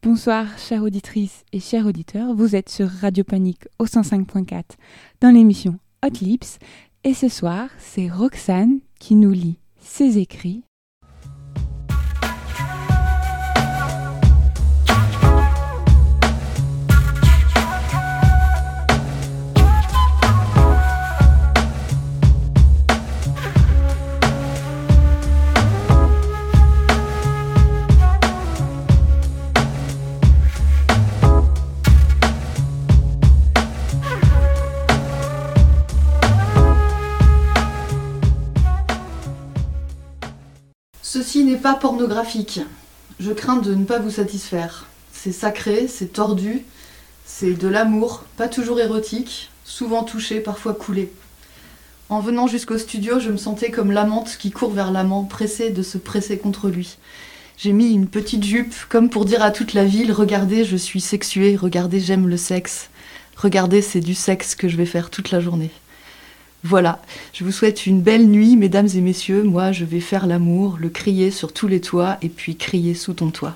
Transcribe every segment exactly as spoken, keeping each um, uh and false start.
Bonsoir, chères auditrices et chers auditeurs. Vous êtes sur Radio Panique au cent cinq point quatre dans l'émission Hot Lips. Et ce soir, c'est Roxane qui nous lit ses écrits. Ceci n'est pas pornographique. Je crains de ne pas vous satisfaire. C'est sacré, c'est tordu, c'est de l'amour, pas toujours érotique, souvent touché, parfois coulé. En venant jusqu'au studio, je me sentais comme l'amante qui court vers l'amant, pressée de se presser contre lui. J'ai mis une petite jupe, comme pour dire à toute la ville, regardez, je suis sexuée, regardez, j'aime le sexe. Regardez, c'est du sexe que je vais faire toute la journée. Voilà, je vous souhaite une belle nuit, mesdames et messieurs. Moi, je vais faire l'amour, le crier sur tous les toits et puis crier sous ton toit.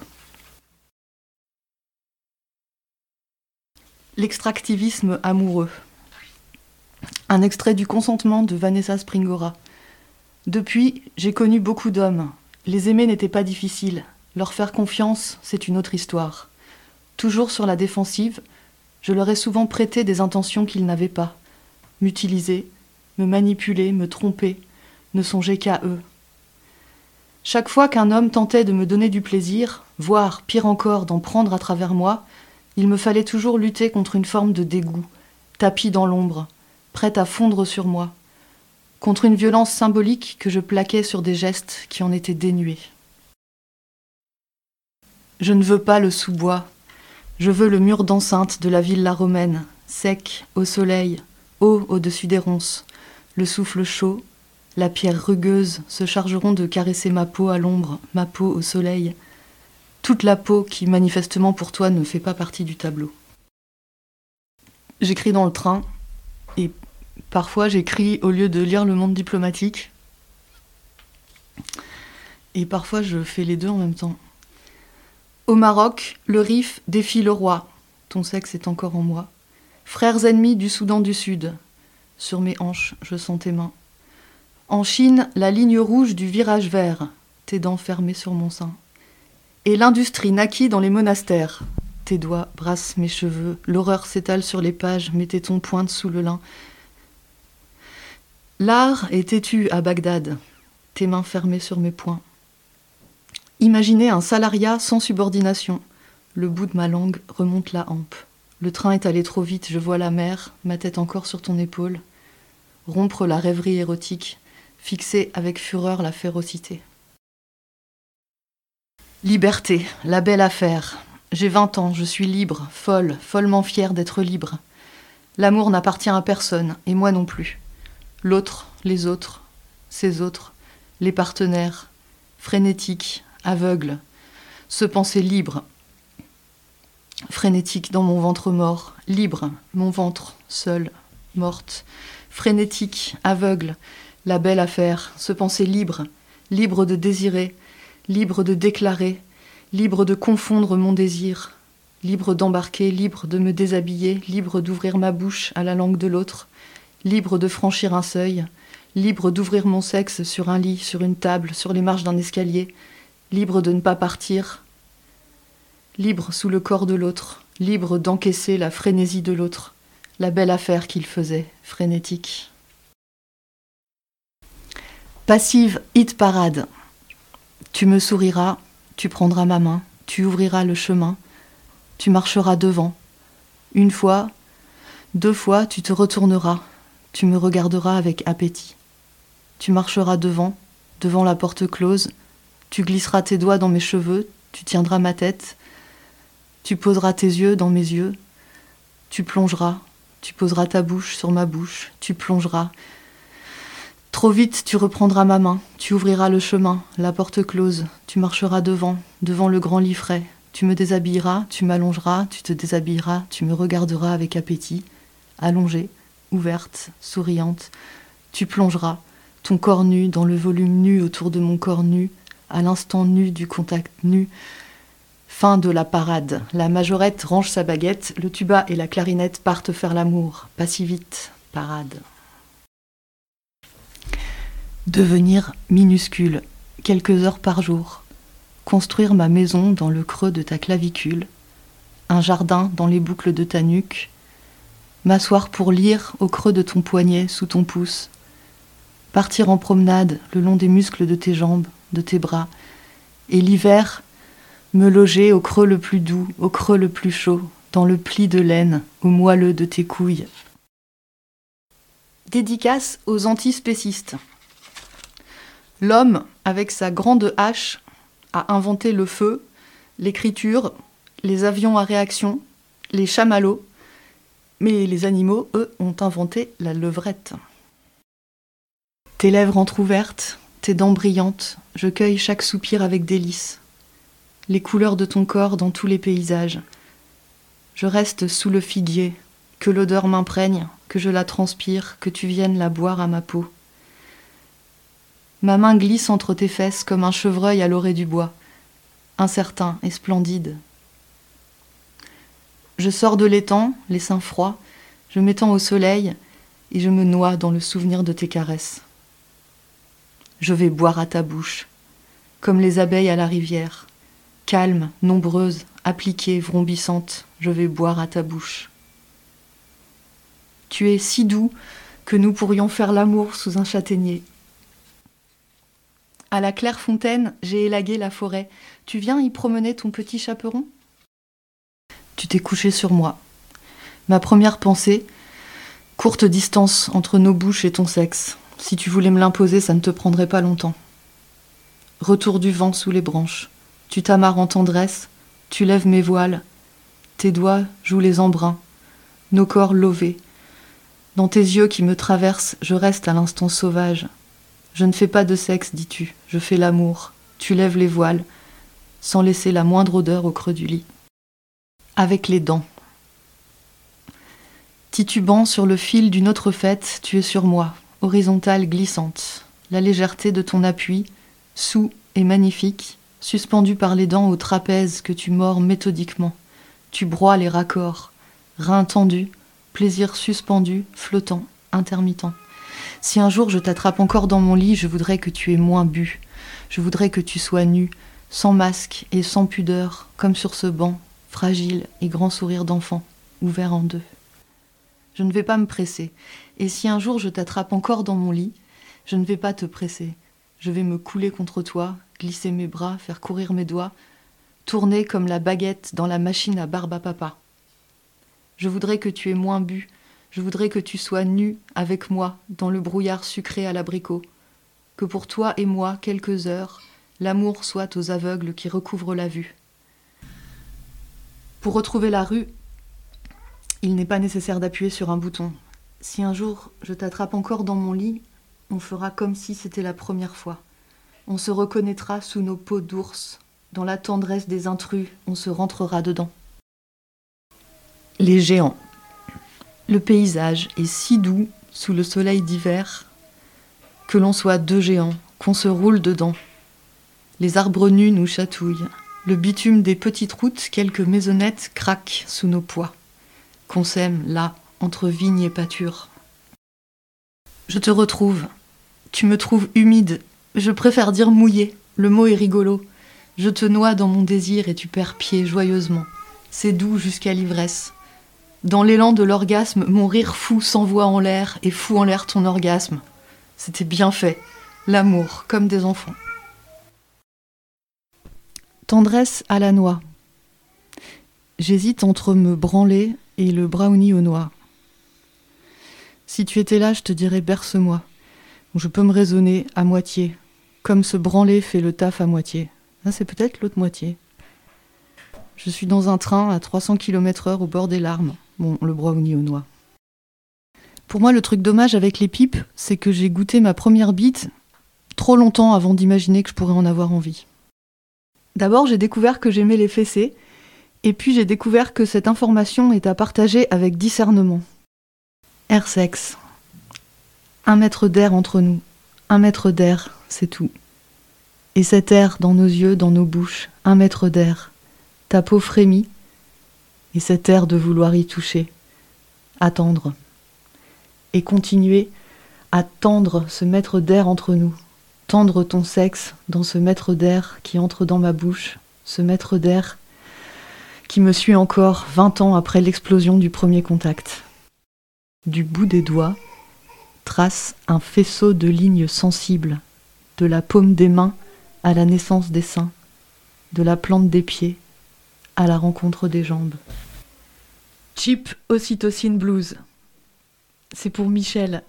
L'extractivisme amoureux. Un extrait du Consentement de Vanessa Springora. Depuis, j'ai connu beaucoup d'hommes. Les aimer n'était pas difficile. Leur faire confiance, c'est une autre histoire. Toujours sur la défensive, je leur ai souvent prêté des intentions qu'ils n'avaient pas. M'utiliser, me manipuler, me tromper, ne songer qu'à eux. Chaque fois qu'un homme tentait de me donner du plaisir, voire, pire encore, d'en prendre à travers moi, il me fallait toujours lutter contre une forme de dégoût, tapis dans l'ombre, prête à fondre sur moi, contre une violence symbolique que je plaquais sur des gestes qui en étaient dénués. Je ne veux pas le sous-bois, je veux le mur d'enceinte de la villa romaine, sec, au soleil, haut au-dessus des ronces. Le souffle chaud, la pierre rugueuse se chargeront de caresser ma peau à l'ombre, ma peau au soleil. Toute la peau qui, manifestement pour toi, ne fait pas partie du tableau. J'écris dans le train, et parfois j'écris au lieu de lire Le Monde diplomatique. Et parfois je fais les deux en même temps. Au Maroc, le Rif défie le roi. Ton sexe est encore en moi. Frères ennemis du Soudan du Sud. Sur mes hanches, je sens tes mains. En Chine, la ligne rouge du virage vert, tes dents fermées sur mon sein. Et l'industrie naquit dans les monastères. Tes doigts brassent mes cheveux, l'horreur s'étale sur les pages, mes tétons pointent sous le lin. L'art est têtu à Bagdad, tes mains fermées sur mes poings. Imaginez un salariat sans subordination. Le bout de ma langue remonte la hampe. Le train est allé trop vite, je vois la mer, ma tête encore sur ton épaule. Rompre la rêverie érotique, fixer avec fureur la férocité. Liberté, la belle affaire. J'ai vingt ans, je suis libre, folle, follement fière d'être libre. L'amour n'appartient à personne, et moi non plus. L'autre, les autres, ces autres, les partenaires, frénétiques, aveugles, se penser libre. Frénétique dans mon ventre mort, libre, mon ventre, seul, morte. Frénétique, aveugle, la belle affaire, se penser libre, libre de désirer, libre de déclarer, libre de confondre mon désir, libre d'embarquer, libre de me déshabiller, libre d'ouvrir ma bouche à la langue de l'autre, libre de franchir un seuil, libre d'ouvrir mon sexe sur un lit, sur une table, sur les marches d'un escalier, libre de ne pas partir, libre sous le corps de l'autre, libre d'encaisser la frénésie de l'autre, la belle affaire qu'il faisait, frénétique. Passive hit parade. Tu me souriras, tu prendras ma main, tu ouvriras le chemin, tu marcheras devant. Une fois, deux fois, tu te retourneras, tu me regarderas avec appétit. Tu marcheras devant, devant la porte close, tu glisseras tes doigts dans mes cheveux, tu tiendras ma tête, tu poseras tes yeux dans mes yeux, tu plongeras, tu poseras ta bouche sur ma bouche, tu plongeras. Trop vite, tu reprendras ma main, tu ouvriras le chemin, la porte close, tu marcheras devant, devant le grand lit frais, tu me déshabilleras, tu m'allongeras, tu te déshabilleras, tu me regarderas avec appétit, allongée, ouverte, souriante, tu plongeras, ton corps nu dans le volume nu autour de mon corps nu, à l'instant nu du contact nu, Fin de la parade. La majorette range sa baguette, le tuba et la clarinette partent faire l'amour. Pas si vite, parade. Devenir minuscule, quelques heures par jour. Construire ma maison dans le creux de ta clavicule. Un jardin dans les boucles de ta nuque. M'asseoir pour lire au creux de ton poignet, sous ton pouce. Partir en promenade le long des muscles de tes jambes, de tes bras. Et l'hiver, me loger au creux le plus doux, au creux le plus chaud, dans le pli de laine, au moelleux de tes couilles. Dédicace aux antispécistes. L'homme, avec sa grande hache, a inventé le feu, l'écriture, les avions à réaction, les chamallows, mais les animaux, eux, ont inventé la levrette. Tes lèvres entr'ouvertes, tes dents brillantes, je cueille chaque soupir avec délice. Les couleurs de ton corps dans tous les paysages. Je reste sous le figuier, que l'odeur m'imprègne, que je la transpire, que tu viennes la boire à ma peau. Ma main glisse entre tes fesses comme un chevreuil à l'orée du bois, incertain et splendide. Je sors de l'étang, les seins froids, je m'étends au soleil et je me noie dans le souvenir de tes caresses. Je vais boire à ta bouche, comme les abeilles à la rivière. Calme, nombreuse, appliquée, vrombissante, je vais boire à ta bouche. Tu es si doux que nous pourrions faire l'amour sous un châtaignier. À la claire fontaine, j'ai élagué la forêt. Tu viens y promener ton petit chaperon ? Tu t'es couché sur moi. Ma première pensée, courte distance entre nos bouches et ton sexe. Si tu voulais me l'imposer, ça ne te prendrait pas longtemps. Retour du vent sous les branches. Tu t'amarres en tendresse, tu lèves mes voiles, tes doigts jouent les embruns, nos corps lovés. Dans tes yeux qui me traversent, je reste à l'instant sauvage. Je ne fais pas de sexe, dis-tu, je fais l'amour. Tu lèves les voiles, sans laisser la moindre odeur au creux du lit. Avec les dents. Titubant sur le fil d'une autre fête, tu es sur moi, horizontale glissante. La légèreté de ton appui, sous et magnifique, suspendu par les dents au trapèze que tu mords méthodiquement. Tu broies les raccords, reins tendus, plaisir suspendu, flottant, intermittent. Si un jour je t'attrape encore dans mon lit, je voudrais que tu aies moins bu. Je voudrais que tu sois nu, sans masque et sans pudeur, comme sur ce banc, fragile et grand sourire d'enfant, ouvert en deux. Je ne vais pas me presser, et si un jour je t'attrape encore dans mon lit, je ne vais pas te presser. Je vais me couler contre toi, glisser mes bras, faire courir mes doigts, tourner comme la baguette dans la machine à barbe à papa. Je voudrais que tu aies moins bu, je voudrais que tu sois nu avec moi dans le brouillard sucré à l'abricot, que pour toi et moi, quelques heures, l'amour soit aux aveugles qui recouvrent la vue. Pour retrouver la rue, il n'est pas nécessaire d'appuyer sur un bouton. Si un jour je t'attrape encore dans mon lit, on fera comme si c'était la première fois. On se reconnaîtra sous nos peaux d'ours. Dans la tendresse des intrus, on se rentrera dedans. Les géants. Le paysage est si doux sous le soleil d'hiver que l'on soit deux géants, qu'on se roule dedans. Les arbres nus nous chatouillent. Le bitume des petites routes, quelques maisonnettes craquent sous nos poids. Qu'on sème là, entre vignes et pâtures. Je te retrouve. Tu me trouves humide. Je préfère dire mouillé, le mot est rigolo. Je te noie dans mon désir et tu perds pied joyeusement. C'est doux jusqu'à l'ivresse. Dans l'élan de l'orgasme, mon rire fou s'envoie en l'air et fout en l'air ton orgasme. C'était bien fait, l'amour, comme des enfants. Tendresse à la noix. J'hésite entre me branler et le brownie aux noix. Si tu étais là, je te dirais berce-moi. Je peux me raisonner à moitié, comme ce branler fait le taf à moitié. Ah, c'est peut-être l'autre moitié. Je suis dans un train à trois cents kilomètres heure au bord des larmes. Bon, le brownie aux noix. Pour moi, le truc dommage avec les pipes, c'est que j'ai goûté ma première bite trop longtemps avant d'imaginer que je pourrais en avoir envie. D'abord, j'ai découvert que j'aimais les fessées, et puis j'ai découvert que cette information est à partager avec discernement. Air sexe. Un mètre d'air entre nous. Un mètre d'air, c'est tout. Et cet air dans nos yeux, dans nos bouches. Un mètre d'air. Ta peau frémit, et cet air de vouloir y toucher. Attendre. Et continuer à tendre ce mètre d'air entre nous. Tendre ton sexe dans ce mètre d'air qui entre dans ma bouche, ce mètre d'air qui me suit encore vingt ans après l'explosion du premier contact. Du bout des doigts, trace un faisceau de lignes sensibles, de la paume des mains à la naissance des seins, de la plante des pieds à la rencontre des jambes. Cheap Ocytocine Blues. C'est pour Michel.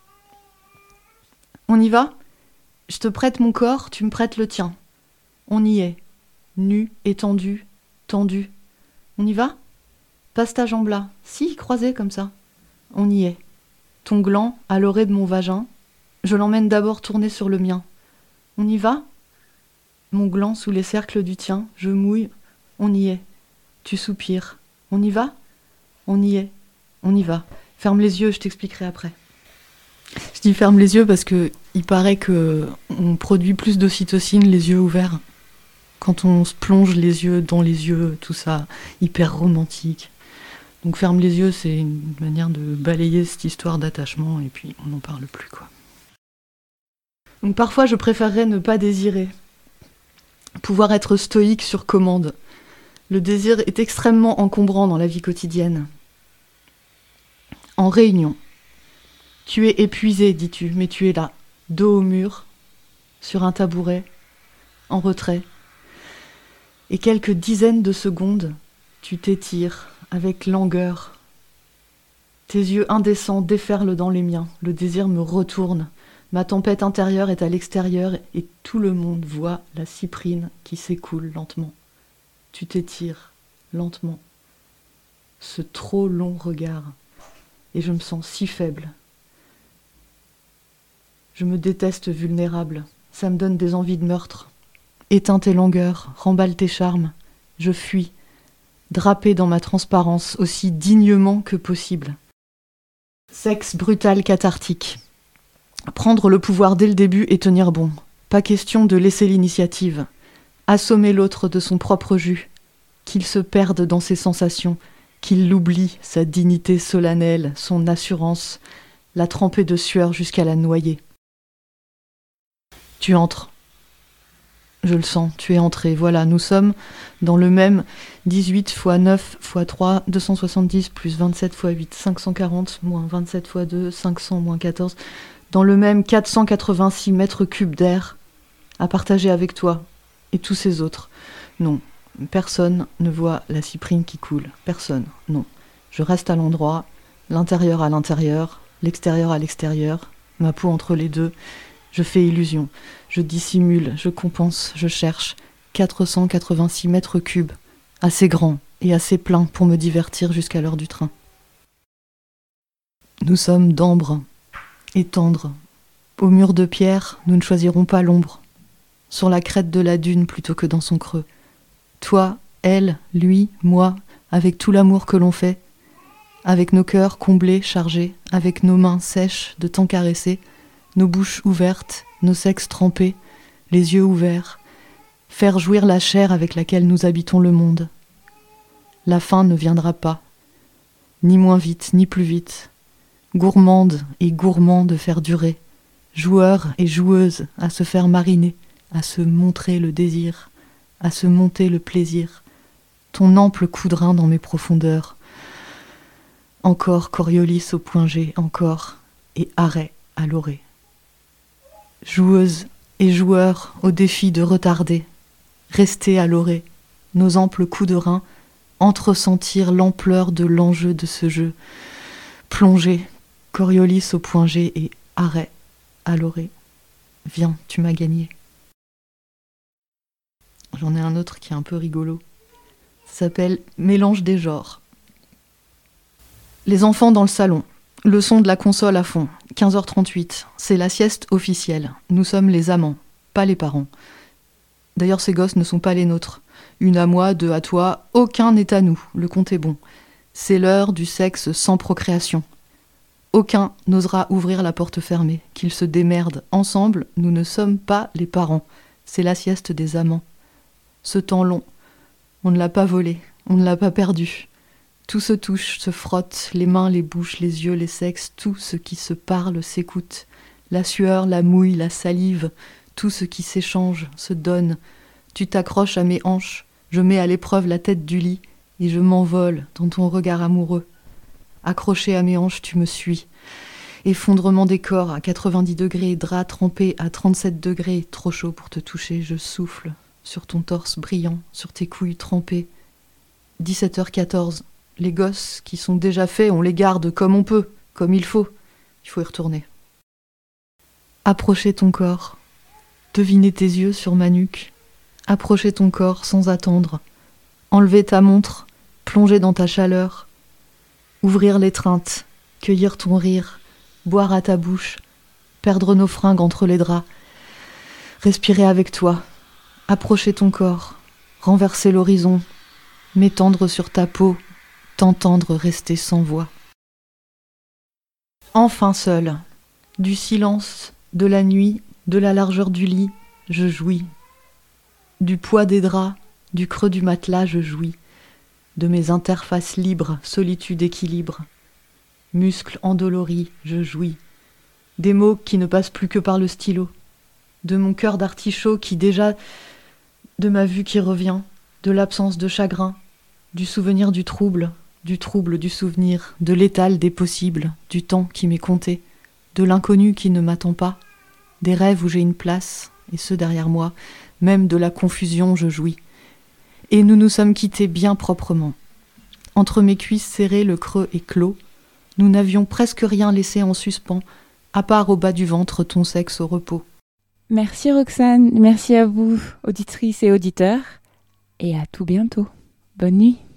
On y va ? Je te prête mon corps, tu me prêtes le tien. On y est. Nu, étendu, tendu. On y va ? Passe ta jambe là. Si, croisée comme ça. On y est. Ton gland à l'orée de mon vagin. Je l'emmène d'abord tourner sur le mien. On y va ? Mon gland sous les cercles du tien. Je mouille. On y est. Tu soupires. On y va ? On y est. On y va. Ferme les yeux, je t'expliquerai après. Je dis ferme les yeux parce que il paraît que on produit plus d'ocytocine les yeux ouverts. Quand on se plonge les yeux dans les yeux, tout ça, hyper romantique. Donc ferme les yeux, c'est une manière de balayer cette histoire d'attachement et puis on n'en parle plus, quoi. Donc parfois je préférerais ne pas désirer. Pouvoir être stoïque sur commande. Le désir est extrêmement encombrant dans la vie quotidienne. En réunion. Tu es épuisé, dis-tu, mais tu es là, dos au mur, sur un tabouret, en retrait. Et quelques dizaines de secondes, tu t'étires avec langueur. Tes yeux indécents déferlent dans les miens, le désir me retourne. Ma tempête intérieure est à l'extérieur et tout le monde voit la cyprine qui s'écoule lentement. Tu t'étires lentement. Ce trop long regard. Et je me sens si faible. Je me déteste vulnérable. Ça me donne des envies de meurtre. Éteins tes langueurs, remballe tes charmes. Je fuis, drapé dans ma transparence aussi dignement que possible. Sexe brutal cathartique. Prendre le pouvoir dès le début et tenir bon. Pas question de laisser l'initiative. Assommer l'autre de son propre jus. Qu'il se perde dans ses sensations. Qu'il l'oublie, sa dignité solennelle, son assurance. La tremper de sueur jusqu'à la noyer. Tu entres. Je le sens, tu es entré. Voilà, nous sommes dans le même dix-huit fois neuf fois trois, deux cent soixante-dix plus vingt-sept fois huit, cinq cent quarante, moins vingt-sept fois deux, cinq cents moins quatorze. Dans le même quatre cent quatre-vingt-six mètres cubes d'air à partager avec toi et tous ces autres. Non, personne ne voit la cyprine qui coule. Personne, non. Je reste à l'endroit, l'intérieur à l'intérieur, l'extérieur à l'extérieur, ma peau entre les deux. Je fais illusion, je dissimule, je compense, je cherche. quatre cent quatre-vingt-six mètres cubes, assez grand et assez plein pour me divertir jusqu'à l'heure du train. Nous sommes d'ambre et tendres. Au mur de pierre, nous ne choisirons pas l'ombre. Sur la crête de la dune plutôt que dans son creux. Toi, elle, lui, moi, avec tout l'amour que l'on fait, avec nos cœurs comblés, chargés, avec nos mains sèches de tant caresser, nos bouches ouvertes, nos sexes trempés, les yeux ouverts, faire jouir la chair avec laquelle nous habitons le monde. La fin ne viendra pas, ni moins vite, ni plus vite, gourmande et gourmand de faire durer, joueurs et joueuses à se faire mariner, à se montrer le désir, à se monter le plaisir, ton ample coudrin dans mes profondeurs. Encore Coriolis au point G, encore, et arrêt à l'orée. Joueuses et joueurs au défi de retarder, rester à l'orée, nos amples coups de rein, entresentir l'ampleur de l'enjeu de ce jeu. Plonger, Coriolis au point G et arrêt à l'orée. Viens, tu m'as gagné. J'en ai un autre qui est un peu rigolo. Ça s'appelle Mélange des genres. Les enfants dans le salon. Le son de la console à fond. quinze heures trente-huit. C'est la sieste officielle. Nous sommes les amants, pas les parents. D'ailleurs, ces gosses ne sont pas les nôtres. Une à moi, deux à toi, aucun n'est à nous. Le compte est bon. C'est l'heure du sexe sans procréation. Aucun n'osera ouvrir la porte fermée. Qu'ils se démerdent. Ensemble, nous ne sommes pas les parents. C'est la sieste des amants. Ce temps long, On ne l'a pas volé, on ne l'a pas perdu. Tout se touche, se frotte, les mains, les bouches, les yeux, les sexes, tout ce qui se parle s'écoute. La sueur, la mouille, la salive, tout ce qui s'échange, se donne. Tu t'accroches à mes hanches, je mets à l'épreuve la tête du lit, et je m'envole dans ton regard amoureux. Accroché à mes hanches, tu me suis. Effondrement des corps à quatre-vingt-dix degrés, drap trempé à trente-sept degrés, trop chaud pour te toucher, je souffle sur ton torse brillant, sur tes couilles trempées. dix-sept heures quatorze, les gosses qui sont déjà faits, on les garde comme on peut, comme il faut. Il faut y retourner. Approcher ton corps, deviner tes yeux sur ma nuque, approcher ton corps sans attendre, enlever ta montre, plonger dans ta chaleur, ouvrir l'étreinte, cueillir ton rire, boire à ta bouche, perdre nos fringues entre les draps, respirer avec toi, approcher ton corps, renverser l'horizon, m'étendre sur ta peau, t'entendre rester sans voix. Enfin seul, du silence, de la nuit, de la largeur du lit, je jouis. Du poids des draps, du creux du matelas, je jouis. De mes interfaces libres, solitude, équilibre. Muscles endoloris, je jouis. Des mots qui ne passent plus que par le stylo. De mon cœur d'artichaut qui déjà, de ma vue qui revient, de l'absence de chagrin, du souvenir du trouble, du trouble du souvenir, de l'étal des possibles, du temps qui m'est compté, de l'inconnu qui ne m'attend pas, des rêves où j'ai une place, et ceux derrière moi, même de la confusion je jouis. Et nous nous sommes quittés bien proprement. Entre mes cuisses serrées, le creux est clos. Nous n'avions presque rien laissé en suspens, à part au bas du ventre ton sexe au repos. Merci Roxane, merci à vous, auditrices et auditeurs, et à tout bientôt. Bonne nuit.